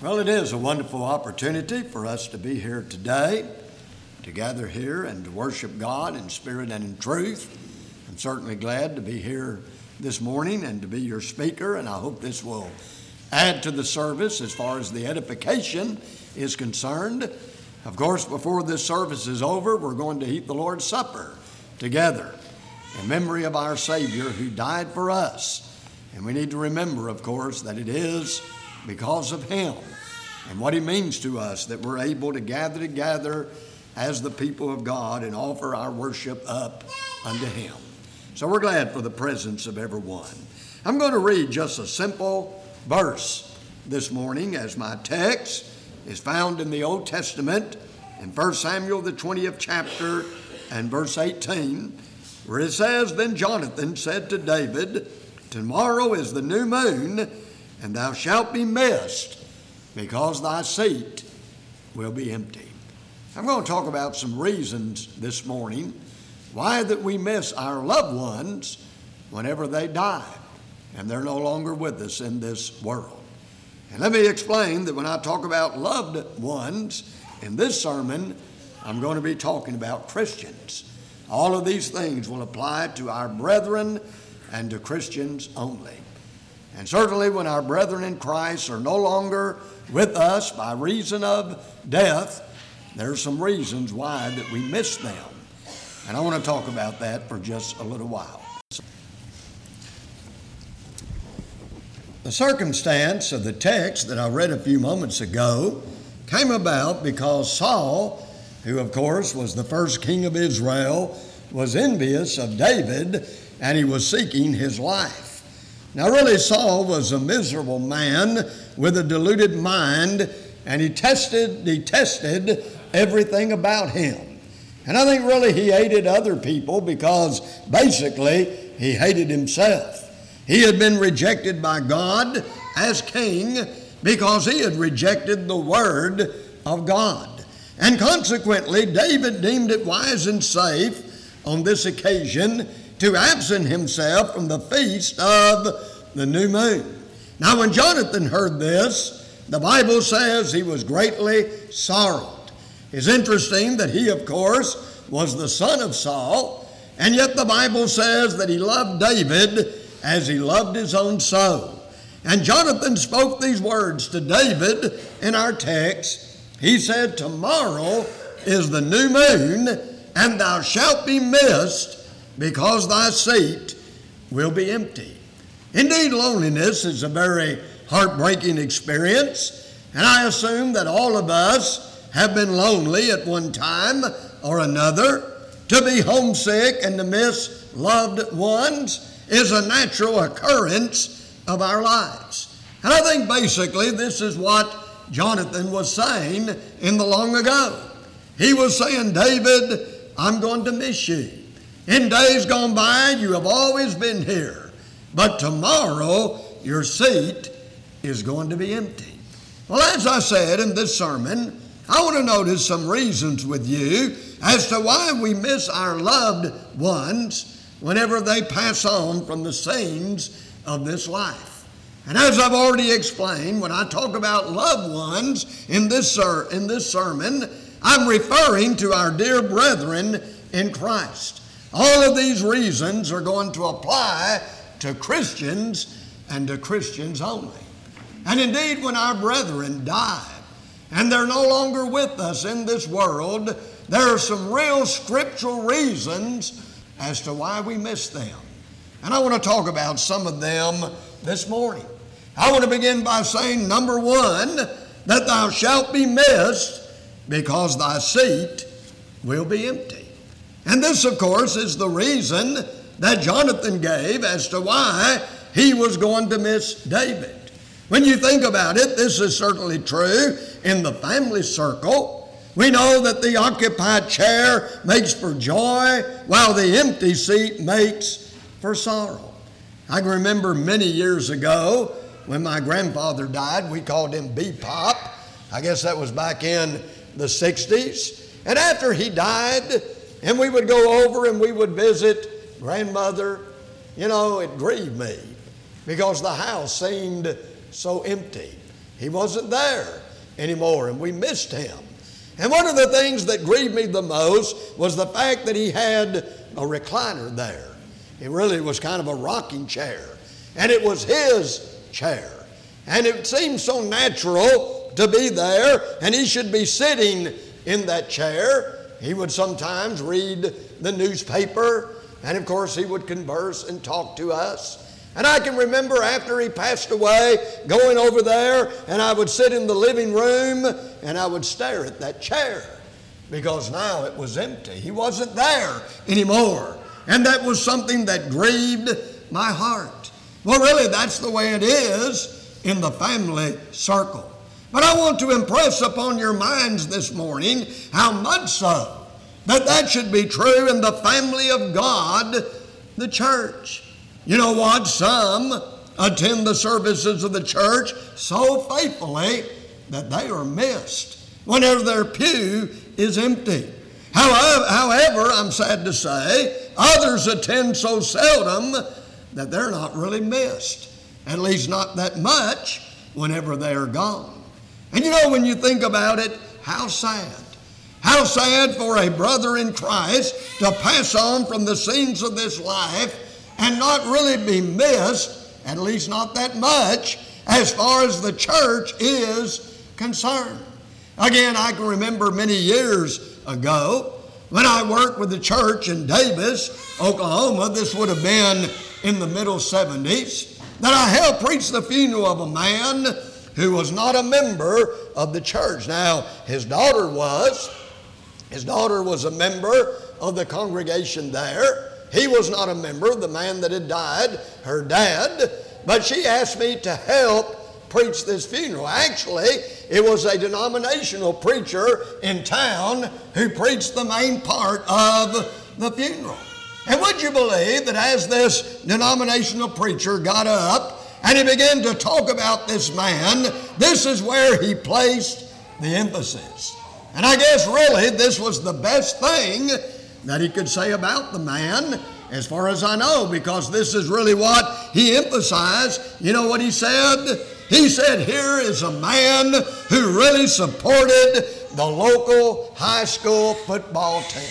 Well, it is a wonderful opportunity for us to be here today, to gather here and to worship God in spirit and in truth. I'm certainly glad to be here this morning and to be your speaker, and I hope this will add to the service as far as the edification is concerned. Of course, before this service is over, we're going to eat the Lord's Supper together in memory of our Savior who died for us. And we need to remember, of course, that it is because of Him and what He means to us that we're able to gather together as the people of God and offer our worship up unto Him. So we're glad for the presence of everyone. I'm going to read just a simple verse this morning as my text is found in the Old Testament in 1 Samuel, the 20th chapter and verse 18, where it says, "Then Jonathan said to David, Tomorrow is the new moon, and thou shalt be missed, because thy seat will be empty." I'm going to talk about some reasons this morning why that we miss our loved ones whenever they die and they're no longer with us in this world. And let me explain that when I talk about loved ones in this sermon, I'm going to be talking about Christians. All of these things will apply to our brethren and to Christians only. And certainly when our brethren in Christ are no longer with us by reason of death, there are some reasons why that we miss them. And I want to talk about that for just a little while. The circumstance of the text that I read a few moments ago came about because Saul, who of course was the first king of Israel, was envious of David and he was seeking his life. Now really Saul was a miserable man with a deluded mind, and he detested everything about him. And I think really he hated other people because basically he hated himself. He had been rejected by God as king because he had rejected the word of God. And consequently, David deemed it wise and safe on this occasion to absent himself from the feast of the new moon. Now, when Jonathan heard this, the Bible says he was greatly sorrowed. It's interesting that he, of course, was the son of Saul, and yet the Bible says that he loved David as he loved his own soul. And Jonathan spoke these words to David in our text. He said, "Tomorrow is the new moon, and thou shalt be missed, because thy seat will be empty." Indeed, loneliness is a very heartbreaking experience, and I assume that all of us have been lonely at one time or another. To be homesick and to miss loved ones is a natural occurrence of our lives. And I think basically this is what Jonathan was saying in the long ago. He was saying, "David, I'm going to miss you. In days gone by, you have always been here, but tomorrow your seat is going to be empty." Well, as I said in this sermon, I want to notice some reasons with you as to why we miss our loved ones whenever they pass on from the scenes of this life. And as I've already explained, when I talk about loved ones in this sermon, I'm referring to our dear brethren in Christ. All of these reasons are going to apply to Christians and to Christians only. And indeed, when our brethren die and they're no longer with us in this world, there are some real scriptural reasons as to why we miss them. And I want to talk about some of them this morning. I want to begin by saying, number one, that thou shalt be missed because thy seat will be empty. And this, of course, is the reason that Jonathan gave as to why he was going to miss David. When you think about it, this is certainly true in the family circle. We know that the occupied chair makes for joy, while the empty seat makes for sorrow. I can remember many years ago when my grandfather died. We called him B-Pop. I guess that was back in the 60s. And after he died, and we would go over and we would visit grandmother, you know, it grieved me because the house seemed so empty. He wasn't there anymore, and we missed him. And one of the things that grieved me the most was the fact that he had a recliner there. It really was kind of a rocking chair, and it was his chair. And it seemed so natural to be there, and he should be sitting in that chair. He would sometimes read the newspaper, and of course he would converse and talk to us. And I can remember after he passed away, going over there, and I would sit in the living room, and I would stare at that chair, because now it was empty. He wasn't there anymore. And that was something that grieved my heart. Well, really, that's the way it is in the family circle. But I want to impress upon your minds this morning how much so that should be true in the family of God, the church. You know what? Some attend the services of the church so faithfully that they are missed whenever their pew is empty. However, I'm sad to say, others attend so seldom that they're not really missed, at least not that much whenever they are gone. And you know, when you think about it, how sad. How sad for a brother in Christ to pass on from the scenes of this life and not really be missed, at least not that much, as far as the church is concerned. Again, I can remember many years ago when I worked with the church in Davis, Oklahoma. This would have been in the middle 70s, that I helped preach the funeral of a man who was not a member of the church. Now, his daughter was a member of the congregation there. He was not a member, the man that had died, her dad, but she asked me to help preach this funeral. Actually, it was a denominational preacher in town who preached the main part of the funeral. And would you believe that as this denominational preacher got up and he began to talk about this man, this is where he placed the emphasis. And I guess really this was the best thing that he could say about the man, as far as I know, because this is really what he emphasized. You know what he said? He said, here is a man who really supported the local high school football team.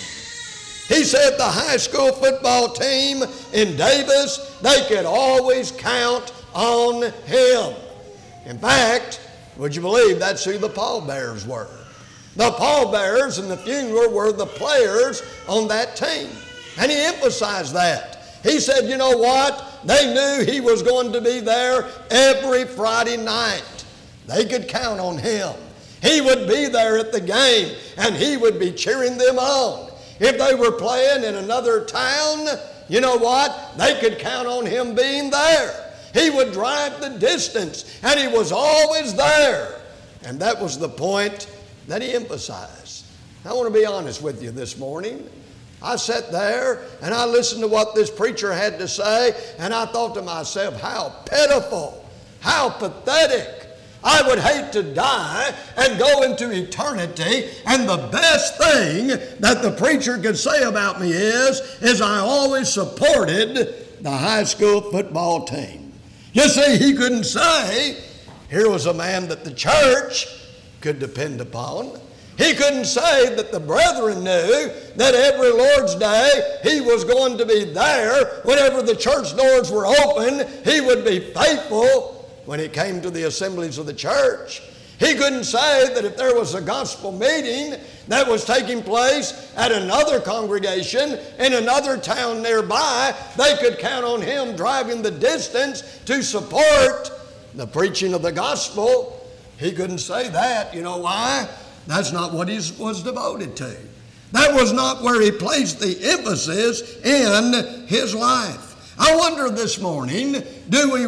He said the high school football team in Davis, they could always count on him. In fact, would you believe that's who the pallbearers were? The pallbearers in the funeral were the players on that team. And he emphasized that. He said, you know what? They knew he was going to be there every Friday night. They could count on him. He would be there at the game, and he would be cheering them on. If they were playing in another town, you know what? They could count on him being there. He would drive the distance, and he was always there. And that was the point that he emphasized. I want to be honest with you this morning. I sat there and I listened to what this preacher had to say, and I thought to myself, how pitiful, how pathetic. I would hate to die and go into eternity, and the best thing that the preacher could say about me is I always supported the high school football team. You see, he couldn't say here was a man that the church could depend upon. He couldn't say that the brethren knew that every Lord's Day he was going to be there. Whenever the church doors were open, he would be faithful when it came to the assemblies of the church. He couldn't say that if there was a gospel meeting that was taking place at another congregation in another town nearby, they could count on him driving the distance to support the preaching of the gospel. He couldn't say that. You know why? That's not what he was devoted to. That was not where he placed the emphasis in his life. I wonder this morning, do we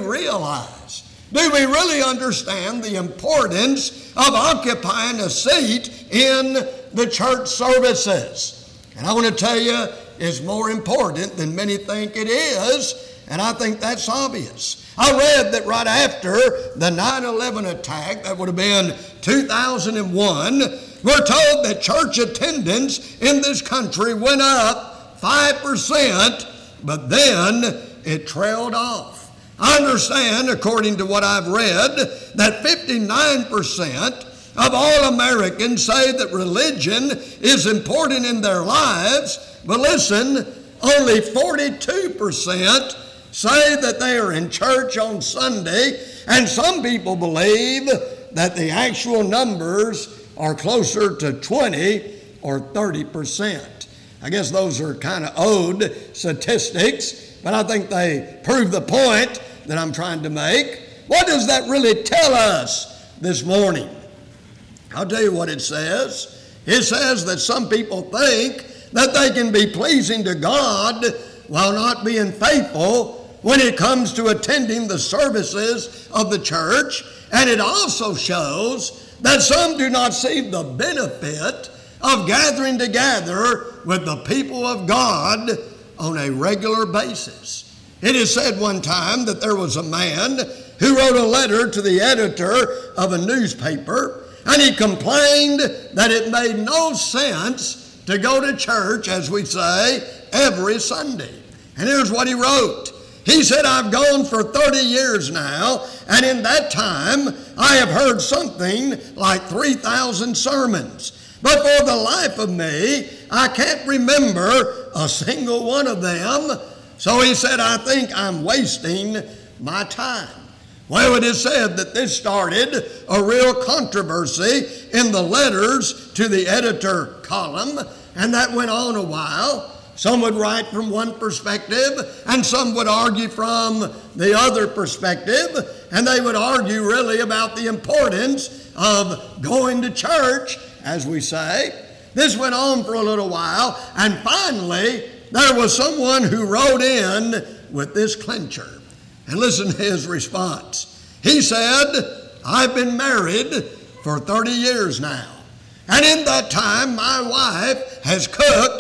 really understand the importance of occupying a seat in the church services? And I want to tell you, it's more important than many think it is, and I think that's obvious. I read that right after the 9/11 attack, that would have been 2001, we're told that church attendance in this country went up 5%, but then it trailed off. I understand, according to what I've read, that 59% of all Americans say that religion is important in their lives, but listen, only 42% say that they are in church on Sunday, and some people believe that the actual numbers are closer to 20 or 30%. I guess those are kind of old statistics, but I think they prove the point that I'm trying to make. What does that really tell us this morning? I'll tell you what it says. It says that some people think that they can be pleasing to God while not being faithful when it comes to attending the services of the church. And it also shows that some do not see the benefit of gathering together with the people of God on a regular basis. It is said one time that there was a man who wrote a letter to the editor of a newspaper, and he complained that it made no sense to go to church, as we say, every Sunday. And here's what he wrote. He said, I've gone for 30 years now, and in that time I have heard something like 3,000 sermons. But for the life of me, I can't remember a single one of them. So he said, I think I'm wasting my time. Well, it is said that this started a real controversy in the letters to the editor column, and that went on a while. Some would write from one perspective, and some would argue from the other perspective, and they would argue really about the importance of going to church, as we say. This went on for a little while, and finally, there was someone who wrote in with this clincher. And listen to his response. He said, I've been married for 30 years now, and in that time, my wife has cooked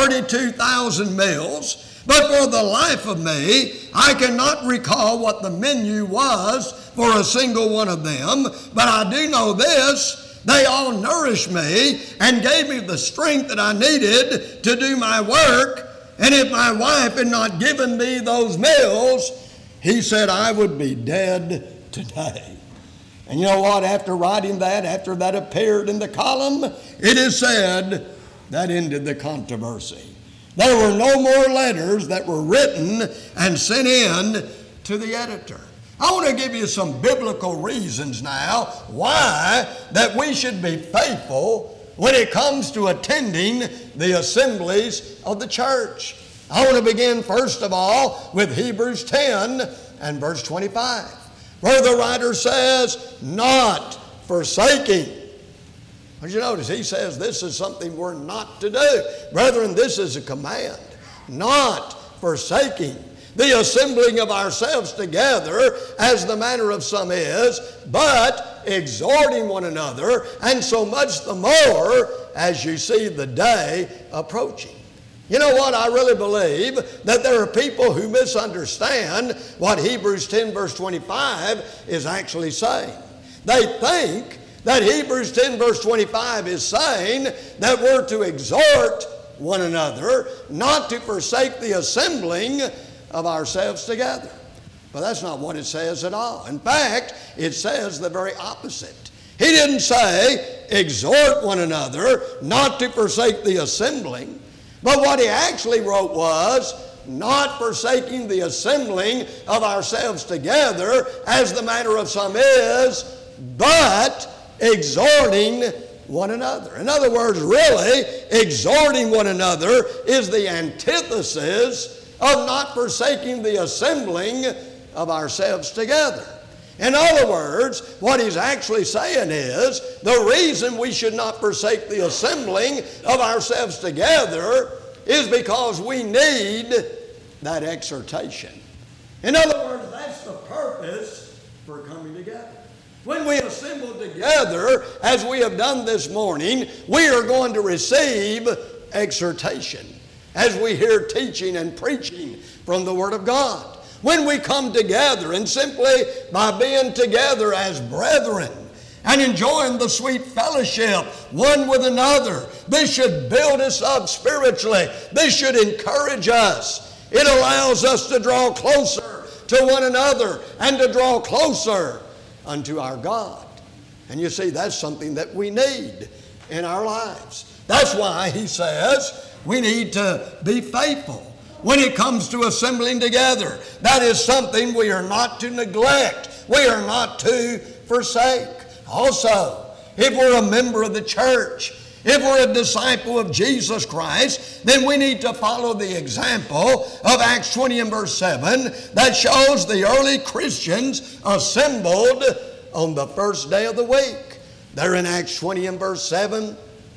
32,000 meals, but for the life of me, I cannot recall what the menu was for a single one of them, but I do know this, they all nourished me and gave me the strength that I needed to do my work, and if my wife had not given me those meals, he said I would be dead today. And you know what, after writing that, after that appeared in the column, it is said that ended the controversy. There were no more letters that were written and sent in to the editor. I want to give you some biblical reasons now why that we should be faithful when it comes to attending the assemblies of the church. I want to begin first of all with Hebrews 10 and verse 25, where the writer says, not forsaking. But you notice he says this is something we're not to do. Brethren, this is a command. Not forsaking the assembling of ourselves together, as the manner of some is, but exhorting one another, and so much the more as you see the day approaching. You know what? I really believe that there are people who misunderstand what Hebrews 10 verse 25 is actually saying. They think that Hebrews 10 verse 25 is saying that we're to exhort one another, not to forsake the assembling of ourselves together. But that's not what it says at all. In fact, it says the very opposite. He didn't say exhort one another, not to forsake the assembling, but what he actually wrote was not forsaking the assembling of ourselves together, as the manner of some is, but exhorting one another. In other words, really, exhorting one another is the antithesis of not forsaking the assembling of ourselves together. In other words, what he's actually saying is the reason we should not forsake the assembling of ourselves together is because we need that exhortation. In other words, that's the purpose for coming together. When we assemble together, as we have done this morning, we are going to receive exhortation as we hear teaching and preaching from the Word of God. When we come together, and simply by being together as brethren and enjoying the sweet fellowship one with another, this should build us up spiritually. This should encourage us. It allows us to draw closer to one another and to draw closer unto our God. And you see, that's something that we need in our lives. That's why he says we need to be faithful when it comes to assembling together. That is something we are not to neglect. We are not to forsake. Also, if we're a member of the church, if we're a disciple of Jesus Christ, then we need to follow the example of Acts 20 and verse 7 that shows the early Christians assembled on the first day of the week. There in Acts 20 and verse 7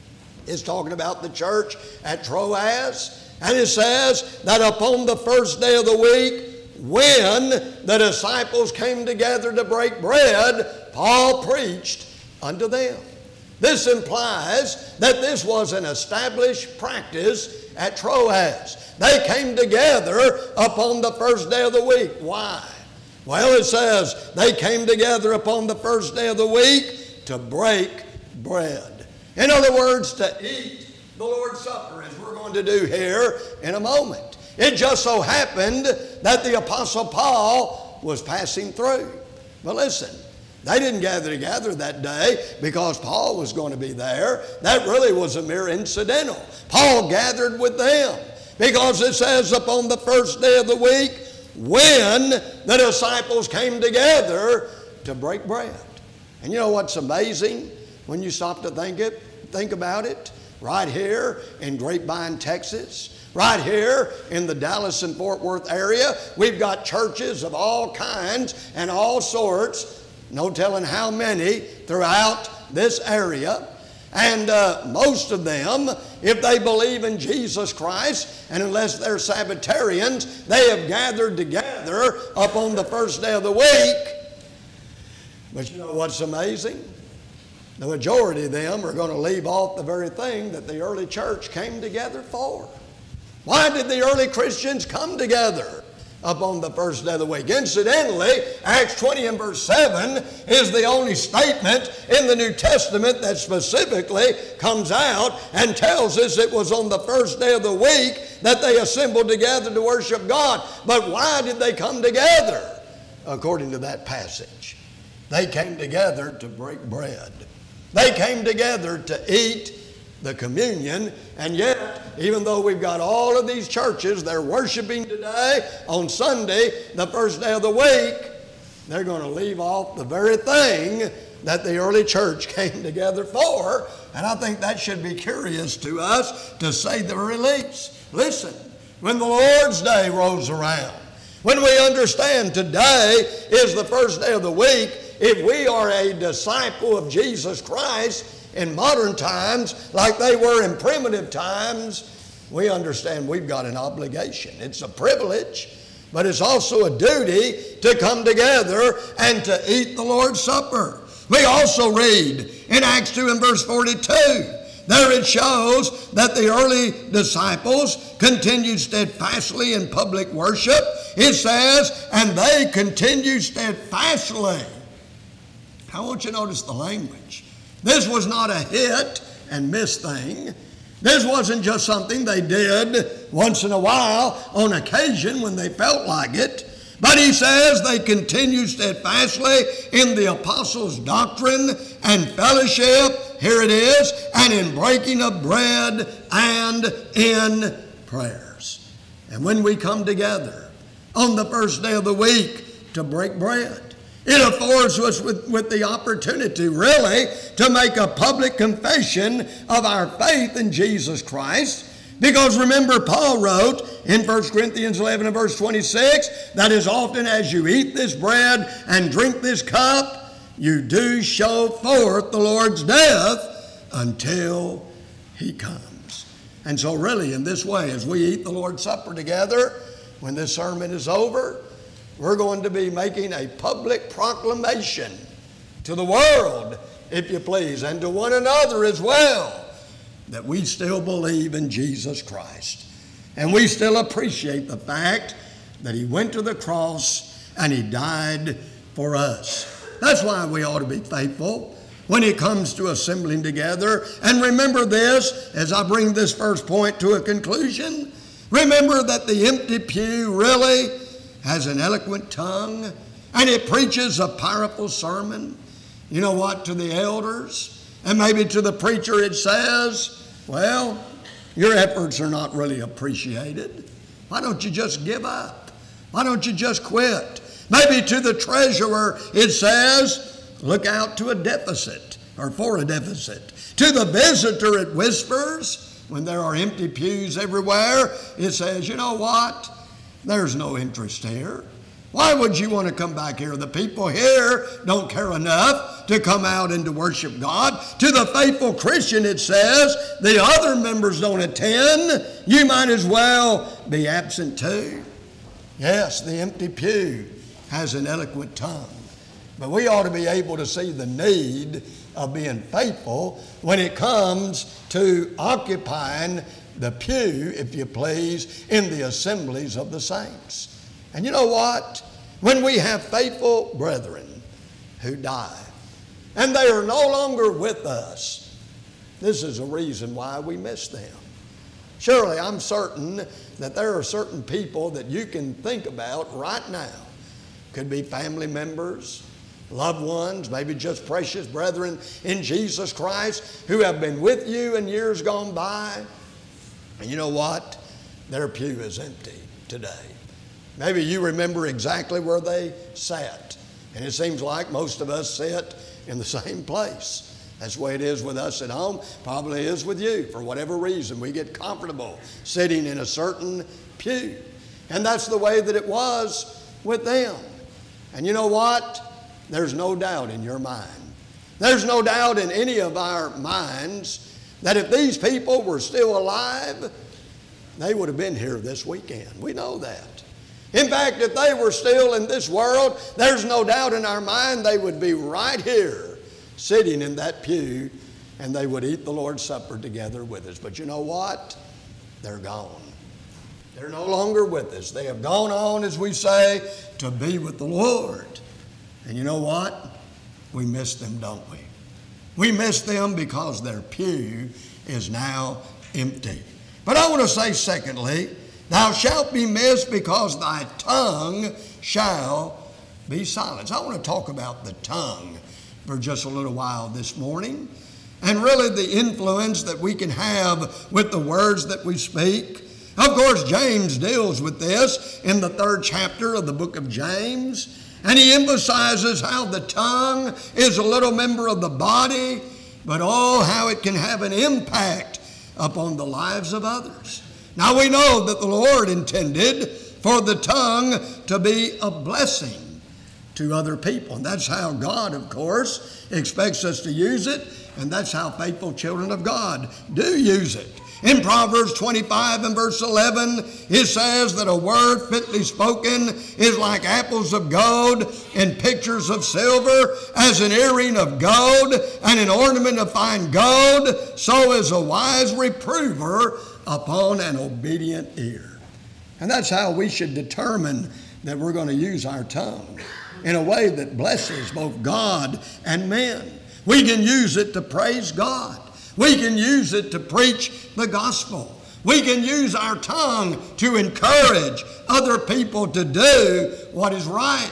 is talking about the church at Troas. And it says that upon the first day of the week, when the disciples came together to break bread, Paul preached unto them. This implies that this was an established practice at Troas. They came together upon the first day of the week. Why? Well, it says they came together upon the first day of the week to break bread. In other words, to eat the Lord's Supper, as we're going to do here in a moment. It just so happened that the Apostle Paul was passing through. But listen, they didn't gather together that day because Paul was going to be there. That really was a mere incidental. Paul gathered with them because it says upon the first day of the week when the disciples came together to break bread. And you know what's amazing when you stop to think about it? Right here in Grapevine, Texas, right here in the Dallas and Fort Worth area, we've got churches of all kinds and all sorts, no telling how many, throughout this area. And most of them, if they believe in Jesus Christ, and unless they're Sabbatarians, they have gathered together upon the first day of the week. But you know what's amazing? The majority of them are going to leave off the very thing that the early church came together for. Why did the early Christians come together upon the first day of the week? Incidentally, Acts 20 and verse 7 is the only statement in the New Testament that specifically comes out and tells us it was on the first day of the week that they assembled together to worship God. But why did they come together? According to that passage, they came together to break bread. They came together to eat the communion, and yet, even though we've got all of these churches, they're worshiping today on Sunday, the first day of the week, they're going to leave off the very thing that the early church came together for. And I think that should be curious to us, to say the very least. Listen, when the Lord's Day rolls around, when we understand today is the first day of the week, if we are a disciple of Jesus Christ in modern times like they were in primitive times, we understand we've got an obligation. It's a privilege, but it's also a duty to come together and to eat the Lord's Supper. We also read in Acts 2 and verse 42, there it shows that the early disciples continued steadfastly in public worship. It says, and they continued steadfastly. I want you to notice the language. This was not a hit and miss thing. This wasn't just something they did once in a while on occasion when they felt like it. But he says they continued steadfastly in the apostles' doctrine and fellowship, here it is, and in breaking of bread and in prayers. And when we come together on the first day of the week to break bread, it affords us with the opportunity, really, to make a public confession of our faith in Jesus Christ. Because remember, Paul wrote in 1 Corinthians 11 and verse 26, that as often as you eat this bread and drink this cup, you do show forth the Lord's death until he comes. And so really, in this way, as we eat the Lord's Supper together, when this sermon is over, we're going to be making a public proclamation to the world, if you please, and to one another as well, that we still believe in Jesus Christ. And we still appreciate the fact that he went to the cross and he died for us. That's why we ought to be faithful when it comes to assembling together. And remember this, as I bring this first point to a conclusion, remember that the empty pew really has an eloquent tongue, and it preaches a powerful sermon. You know what? To the elders and maybe to the preacher it says, well, your efforts are not really appreciated. Why don't you just give up? Why don't you just quit? Maybe to the treasurer it says, look out to a deficit or for a deficit. To the visitor it whispers, when there are empty pews everywhere, it says, you know what? There's no interest here. Why would you want to come back here? The people here don't care enough to come out and to worship God. To the faithful Christian it says, the other members don't attend. You might as well be absent too. Yes, the empty pew has an eloquent tongue. But we ought to be able to see the need of being faithful when it comes to occupying the pew, if you please, in the assemblies of the saints. And you know what? When we have faithful brethren who die, and they are no longer with us, this is a reason why we miss them. Surely I'm certain that there are certain people that you can think about right now. Could be family members, loved ones, maybe just precious brethren in Jesus Christ who have been with you in years gone by. And you know what? Their pew is empty today. Maybe you remember exactly where they sat. And it seems like most of us sit in the same place. That's the way it is with us at home. Probably is with you. For whatever reason, we get comfortable sitting in a certain pew. And that's the way that it was with them. And you know what? There's no doubt in your mind. There's no doubt in any of our minds that if these people were still alive, they would have been here this weekend. We know that. In fact, if they were still in this world, there's no doubt in our mind they would be right here sitting in that pew and they would eat the Lord's Supper together with us. But you know what? They're gone. They're no longer with us. They have gone on, as we say, to be with the Lord. And you know what? We miss them, don't we? We miss them because their pew is now empty. But I want to say, secondly, thou shalt be missed because thy tongue shall be silenced. I want to talk about the tongue for just a little while this morning, and really the influence that we can have with the words that we speak. Of course, James deals with this in the 3rd chapter of the book of James, and he emphasizes how the tongue is a little member of the body, but oh, how it can have an impact upon the lives of others. Now we know that the Lord intended for the tongue to be a blessing to other people. And that's how God, of course, expects us to use it. And that's how faithful children of God do use it. In Proverbs 25 and verse 11, it says that a word fitly spoken is like apples of gold and pictures of silver, as an earring of gold and an ornament of fine gold, so is a wise reprover upon an obedient ear. And that's how we should determine that we're going to use our tongue in a way that blesses both God and men. We can use it to praise God. We can use it to preach the gospel. We can use our tongue to encourage other people to do what is right.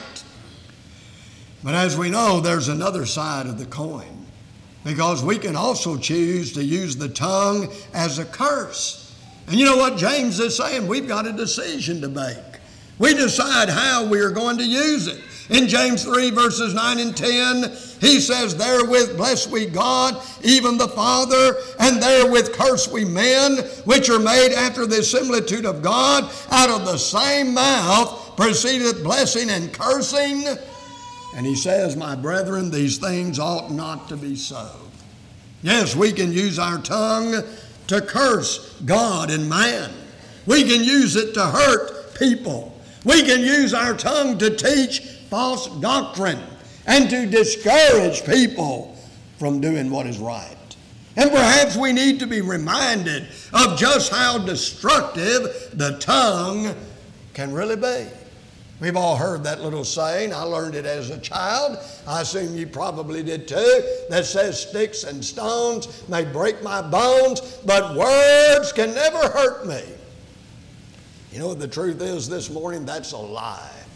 But as we know, there's another side of the coin, because we can also choose to use the tongue as a curse. And you know what James is saying? We've got a decision to make. We decide how we are going to use it. In James 3 verses 9 and 10, he says, therewith bless we God, even the Father, and therewith curse we men, which are made after the similitude of God. Out of the same mouth proceedeth blessing and cursing. And he says, my brethren, these things ought not to be so. Yes, we can use our tongue to curse God and man. We can use it to hurt people. We can use our tongue to teach false doctrine and to discourage people from doing what is right. And perhaps we need to be reminded of just how destructive the tongue can really be. We've all heard that little saying. I learned it as a child. I assume you probably did too. That says, sticks and stones may break my bones, but words can never hurt me. You know what the truth is this morning? That's a lie.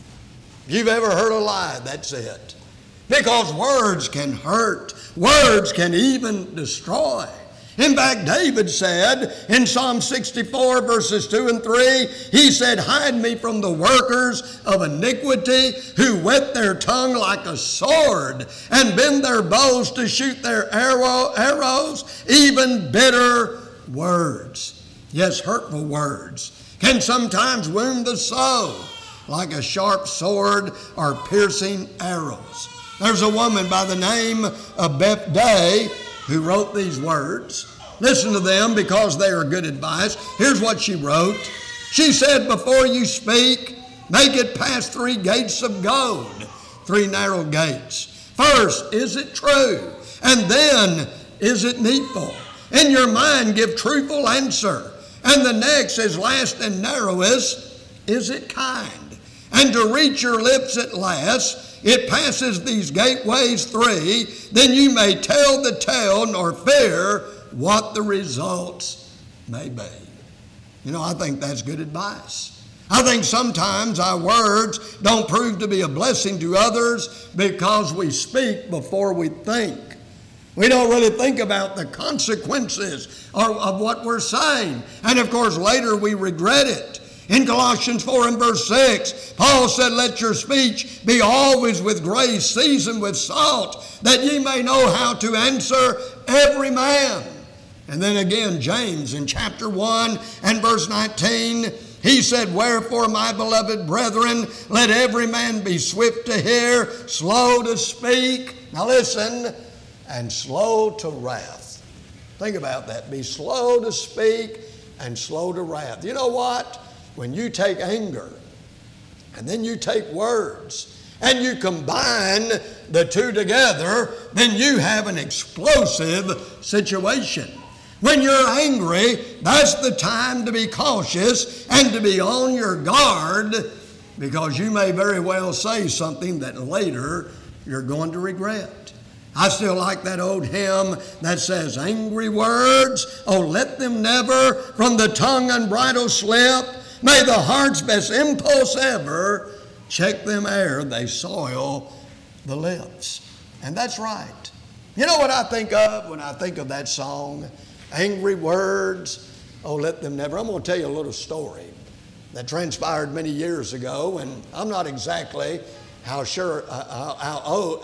If you've ever heard a lie, that's it. Because words can hurt. Words can even destroy. In fact, David said in Psalm 64, verses 2 and 3, he said, hide me from the workers of iniquity who whet their tongue like a sword and bend their bows to shoot their arrows, even bitter words. Yes, hurtful words can sometimes wound the soul like a sharp sword or piercing arrows. There's a woman by the name of Beth Day who wrote these words. Listen to them because they are good advice. Here's what she wrote. She said, before you speak, make it past 3 gates of gold, 3 narrow gates. First, is it true? And then, is it needful? In your mind, give truthful answer. And the next is last and narrowest, is it kind? And to reach your lips at last, it passes these gateways 3, then you may tell the tale nor fear what the results may be. You know, I think that's good advice. I think sometimes our words don't prove to be a blessing to others because we speak before we think. We don't really think about the consequences of what we're saying. And of course, later we regret it. In Colossians 4 and verse 6, Paul said, let your speech be always with grace, seasoned with salt, that ye may know how to answer every man. And then again, James in chapter 1 and verse 19, he said, wherefore, my beloved brethren, let every man be swift to hear, slow to speak. Now listen, and slow to wrath. Think about that. Be slow to speak and slow to wrath. You know what? When you take anger and then you take words and you combine the two together, then you have an explosive situation. When you're angry, that's the time to be cautious and to be on your guard, because you may very well say something that later you're going to regret. I still like that old hymn that says, angry words, oh, let them never from the tongue unbridled slip. May the heart's best impulse ever check them ere they soil the lips. And that's right. You know what I think of when I think of that song? Angry words, oh, let them never. I'm going to tell you a little story that transpired many years ago, and I'm not exactly sure how old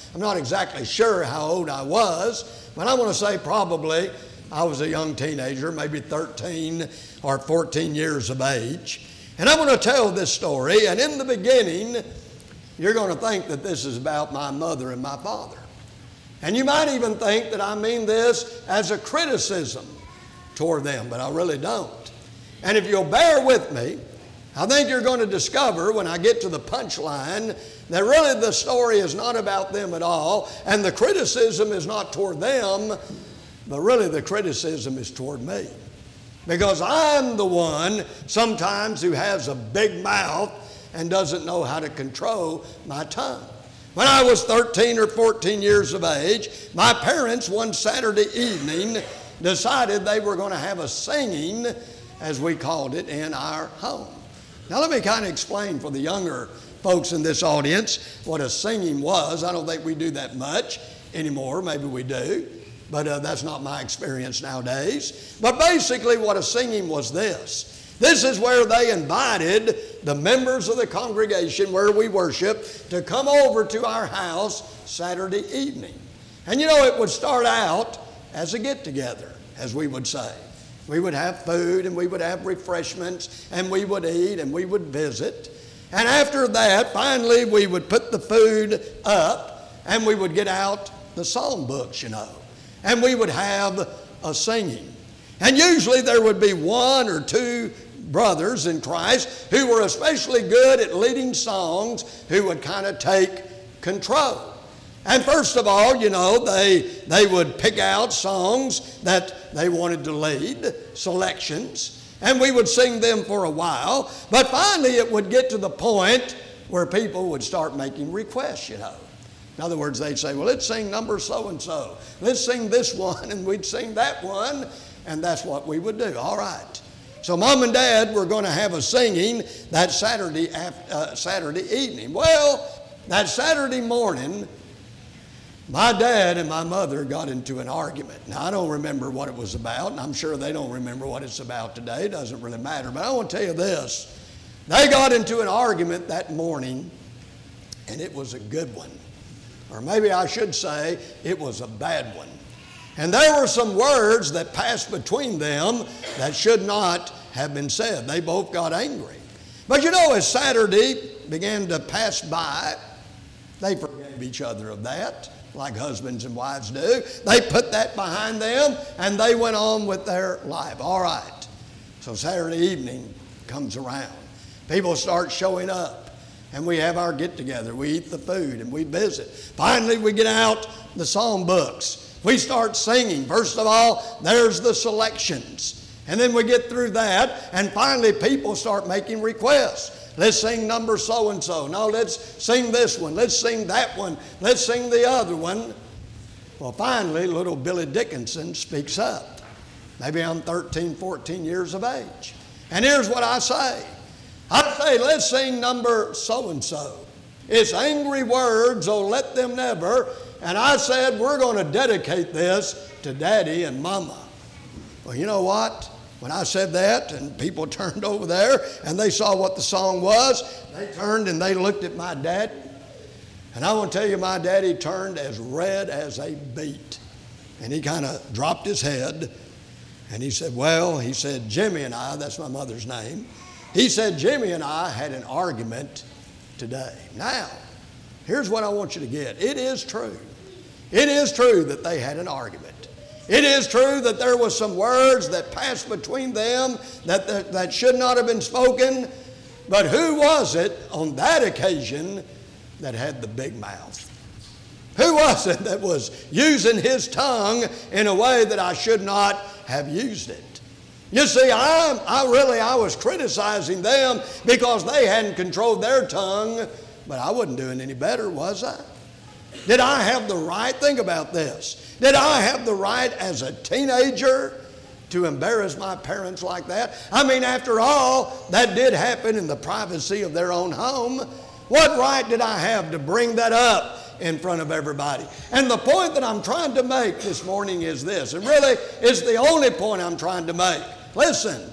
I was, but I'm going to say probably I was a young teenager, maybe 13 or 14 years of age. And I'm going to tell this story, and in the beginning, you're going to think that this is about my mother and my father. And you might even think that I mean this as a criticism toward them, but I really don't. And if you'll bear with me, I think you're going to discover when I get to the punchline that really the story is not about them at all, and the criticism is not toward them, but really the criticism is toward me. Because I'm the one sometimes who has a big mouth and doesn't know how to control my tongue. When I was 13 or 14 years of age, my parents one Saturday evening decided they were going to have a singing, as we called it, in our home. Now let me kind of explain for the younger folks in this audience what a singing was. I don't think we do that much anymore. Maybe we do, but that's not my experience nowadays. But basically what a singing was this. This is where they invited the members of the congregation where we worship to come over to our house Saturday evening. And you know, it would start out as a get-together, as we would say. We would have food and we would have refreshments and we would eat and we would visit. And after that, finally, we would put the food up and we would get out the psalm books, you know. And we would have a singing. And usually there would be one or two brothers in Christ who were especially good at leading songs who would kind of take control. And first of all, you know, they would pick out songs that they wanted to lead, selections, and we would sing them for a while. But finally it would get to the point where people would start making requests, you know. In other words, they'd say, well, let's sing number so-and-so. Let's sing this one, and we'd sing that one, and that's what we would do. All right. So Mom and Dad were going to have a singing that Saturday evening. Well, that Saturday morning, my dad and my mother got into an argument. Now, I don't remember what it was about, and I'm sure they don't remember what it's about today. It doesn't really matter. But I want to tell you this. They got into an argument that morning, and it was a good one. Or maybe I should say it was a bad one. And there were some words that passed between them that should not have been said. They both got angry. But you know, as Saturday began to pass by, they forgave each other of that, like husbands and wives do. They put that behind them, and they went on with their life. All right. So Saturday evening comes around. People start showing up, and we have our get-together. We eat the food, and we visit. Finally, we get out the psalm books. We start singing. First of all, there's the selections. And then we get through that, and finally people start making requests. Let's sing number so-and-so. No, let's sing this one. Let's sing that one. Let's sing the other one. Well, finally, little Billy Dickinson speaks up. Maybe I'm 13, 14 years of age. And here's what I say. I say, let's sing number so-and-so. It's angry words, oh, let them never. And I said, we're going to dedicate this to Daddy and Mama. Well, you know what? When I said that and people turned over there and they saw what the song was, they turned and they looked at my daddy. And I want to tell you, my daddy turned as red as a beet. And he kind of dropped his head. And he said, well, he said, Jimmy and I, that's my mother's name. He said, Jimmy and I had an argument today. Now, here's what I want you to get. It is true. It is true that they had an argument. It is true that there was some words that passed between them that should not have been spoken. But who was it on that occasion that had the big mouth? Who was it that was using his tongue in a way that I should not have used it? You see, I was criticizing them because they hadn't controlled their tongue, but I wasn't doing any better, was I? Did I have the right? Think about this. Did I have the right as a teenager to embarrass my parents like that? I mean, after all, that did happen in the privacy of their own home. What right did I have to bring that up in front of everybody? And the point that I'm trying to make this morning is this, and really it's the only point I'm trying to make. Listen,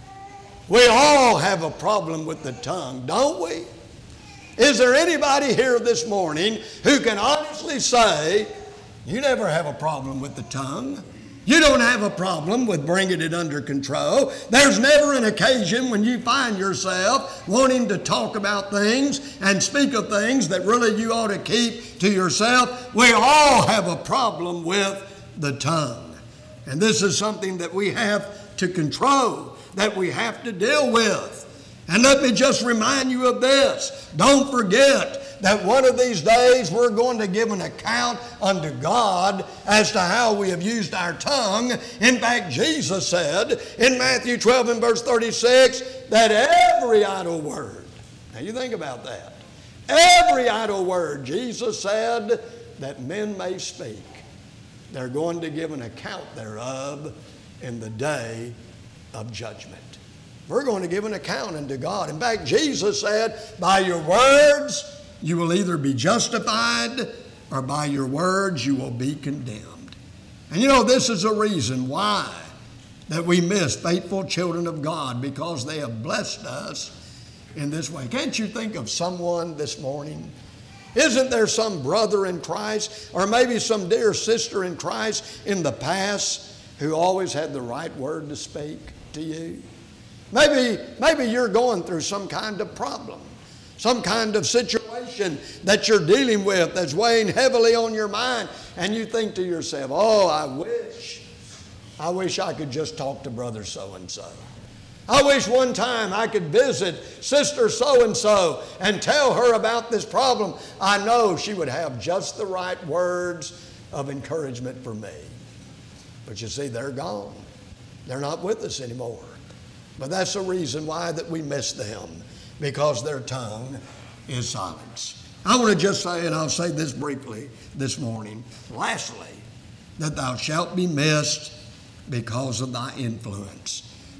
we all have a problem with the tongue, don't we? Is there anybody here this morning who can honestly say, you never have a problem with the tongue? You don't have a problem with bringing it under control. There's never an occasion when you find yourself wanting to talk about things and speak of things that really you ought to keep to yourself. We all have a problem with the tongue. And this is something that we have to control, that we have to deal with. And let me just remind you of this. Don't forget that one of these days we're going to give an account unto God as to how we have used our tongue. In fact, Jesus said in Matthew 12 and verse 36 that every idle word, now you think about that, every idle word, Jesus said, that men may speak, they're going to give an account thereof in the day of judgment. We're going to give an account unto God. In fact, Jesus said, by your words you will either be justified or by your words you will be condemned. And you know, this is a reason why that we miss faithful children of God, because they have blessed us in this way. Can't you think of someone this morning? Isn't there some brother in Christ or maybe some dear sister in Christ in the past who always had the right word to speak to you? Maybe you're going through some kind of problem, some kind of situation that you're dealing with that's weighing heavily on your mind, and you think to yourself, oh, I wish I could just talk to brother so-and-so. I wish one time I could visit sister so-and-so and tell her about this problem. I know she would have just the right words of encouragement for me. But you see, they're gone. They're not with us anymore. But that's the reason why that we miss them, because their tongue is silence. I want to just say, and I'll say this briefly this morning, lastly, that thou shalt be missed because of thy influence.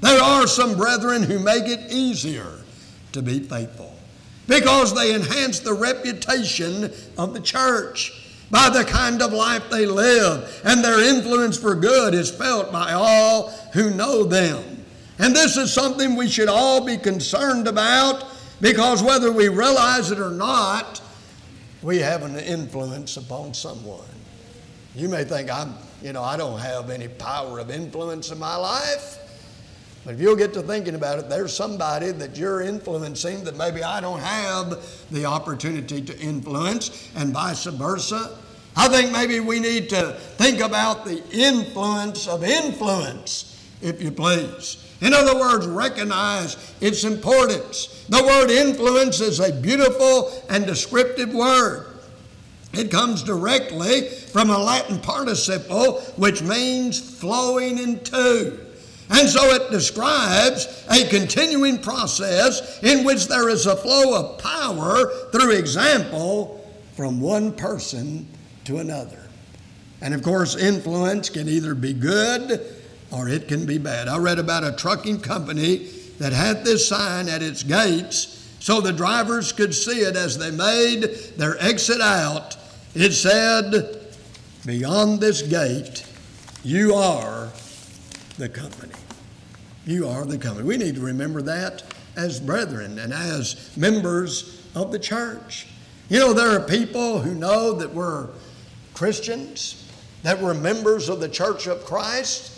There are some brethren who make it easier to be faithful because they enhance the reputation of the church by the kind of life they live, and their influence for good is felt by all who know them. And this is something we should all be concerned about, because whether we realize it or not, we have an influence upon someone. You may think, I don't have any power of influence in my life. But if you'll get to thinking about it, there's somebody that you're influencing that maybe I don't have the opportunity to influence, and vice versa. I think maybe we need to think about the influence of influence, if you please. In other words, recognize its importance. The word influence is a beautiful and descriptive word. It comes directly from a Latin participle which means flowing into. And so it describes a continuing process in which there is a flow of power through example from one person to another. And of course, influence can either be good or it can be bad. I read about a trucking company that had this sign at its gates so the drivers could see it as they made their exit out. It said, "Beyond this gate, you are the company." You are the company. We need to remember that as brethren and as members of the church. There are people who know that we're Christians, that we're members of the Church of Christ,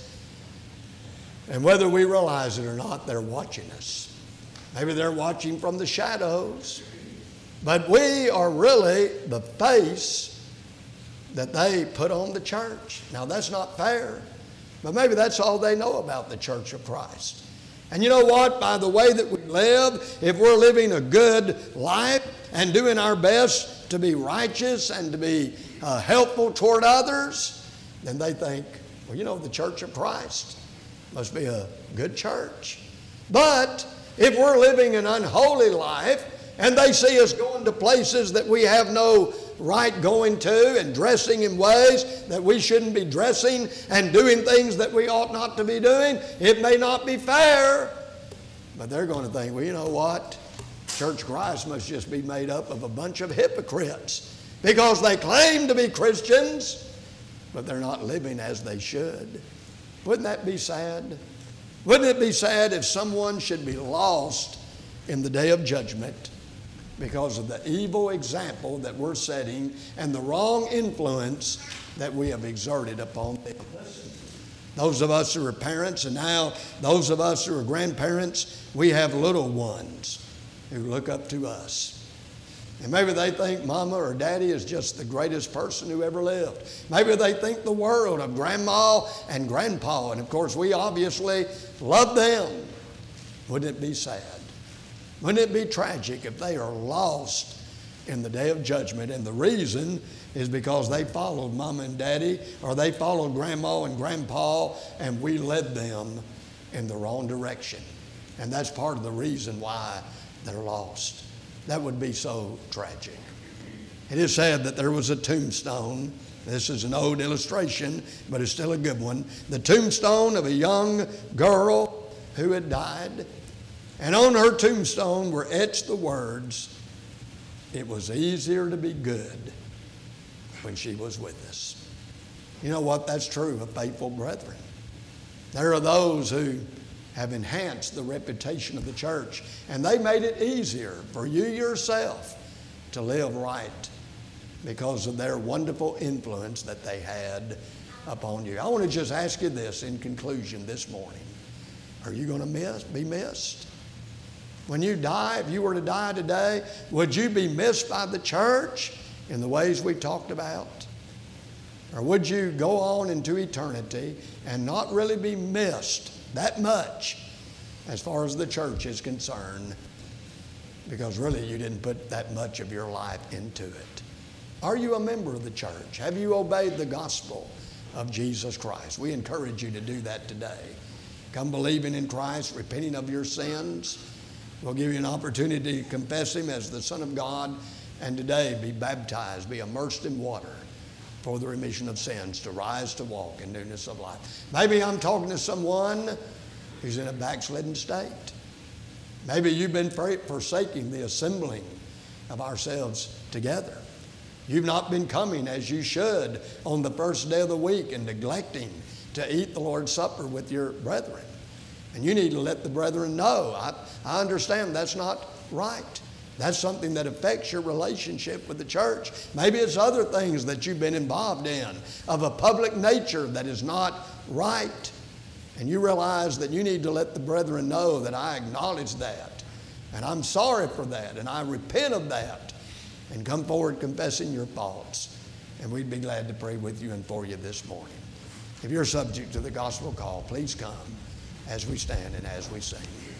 and whether we realize it or not, they're watching us. Maybe they're watching from the shadows, but we are really the face that they put on the church. Now, that's not fair. But maybe that's all they know about the Church of Christ. And you know what? By the way that we live, if we're living a good life and doing our best to be righteous and to be helpful toward others, then they think, the Church of Christ must be a good church. But if we're living an unholy life and they see us going to places that we have no right going to and dressing in ways that we shouldn't be dressing and doing things that we ought not to be doing, it may not be fair. But they're going to think, you know what? Church of Christ must just be made up of a bunch of hypocrites because they claim to be Christians, but they're not living as they should. Wouldn't that be sad? Wouldn't it be sad if someone should be lost in the day of judgment because of the evil example that we're setting and the wrong influence that we have exerted upon them? Those of us who are parents, and now those of us who are grandparents, we have little ones who look up to us. And maybe they think Mama or Daddy is just the greatest person who ever lived. Maybe they think the world of Grandma and Grandpa, and of course we obviously love them. Wouldn't it be sad? Wouldn't it be tragic if they are lost in the day of judgment? And the reason is because they followed Mama and Daddy, or they followed Grandma and Grandpa, and we led them in the wrong direction. And that's part of the reason why they're lost. That would be so tragic. It is said that there was a tombstone. This is an old illustration, but it's still a good one. The tombstone of a young girl who had died. And on her tombstone were etched the words, "It was easier to be good when she was with us." You know what? That's true of faithful brethren. There are those who have enhanced the reputation of the church, and they made it easier for you yourself to live right because of their wonderful influence that they had upon you. I want to just ask you this in conclusion this morning. Are you going to be missed? When you die, if you were to die today, would you be missed by the church in the ways we talked about? Or would you go on into eternity and not really be missed that much as far as the church is concerned, because really you didn't put that much of your life into it? Are you a member of the church? Have you obeyed the gospel of Jesus Christ? We encourage you to do that today. Come believing in Christ, repenting of your sins. We'll give you an opportunity to confess Him as the Son of God, and today be baptized, be immersed in water for the remission of sins, to rise to walk in newness of life. Maybe I'm talking to someone who's in a backslidden state. Maybe you've been forsaking the assembling of ourselves together. You've not been coming as you should on the first day of the week and neglecting to eat the Lord's Supper with your brethren. And you need to let the brethren know. I understand that's not right. That's something that affects your relationship with the church. Maybe it's other things that you've been involved in of a public nature that is not right. And you realize that you need to let the brethren know that I acknowledge that. And I'm sorry for that. And I repent of that. And come forward confessing your faults. And we'd be glad to pray with you and for you this morning. If you're subject to the gospel call, please come as we stand and as we sing.